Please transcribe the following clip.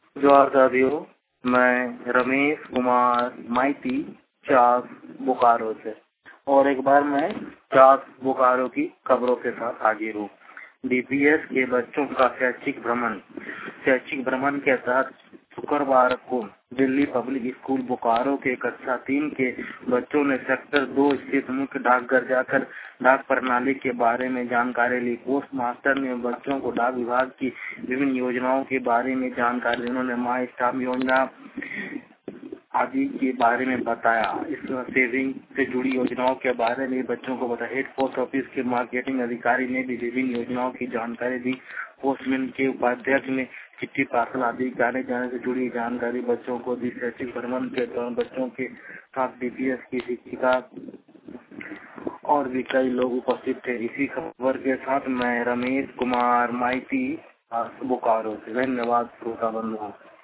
जोहार साथियों, मैं रमेश कुमार माइती चास बोकारो से और एक बार मैं चास बोकारो की खबरों के साथ हाजिर हूँ। डीपीएस के बच्चों का शैक्षिक भ्रमण के तहत शुक्रवार को दिल्ली पब्लिक स्कूल बोकारो के कक्षा 3 के बच्चों ने सेक्टर 2 स्थित मुख्य डाकघर जाकर डाक प्रणाली के बारे में जानकारी ली। पोस्ट मास्टर ने बच्चों को डाक विभाग की विभिन्न योजनाओं के बारे में जानकारी दी। उन्होंने माई स्टाफ योजना आदि के बारे में बताया। इस सेविंग से जुड़ी योजनाओं के बारे में बच्चों को बताया। हेड पोस्ट ऑफिस के मार्केटिंग अधिकारी ने भी विभिन्न योजनाओं की जानकारी दी। पोस्टमैन के उपाध्यक्ष ने चिट्ठी पार्सल आदि आने जाने से जुड़ी जानकारी बच्चों को दी। शैक्षिक भ्रमण के दौरान बच्चों के साथ डीपीएस की शिक्षिका और भी कई लोग उपस्थित थे। इसी खबर के साथ मैं रमेश कुमार माइती बोकारो से। धन्यवाद श्रोता बंधुओं।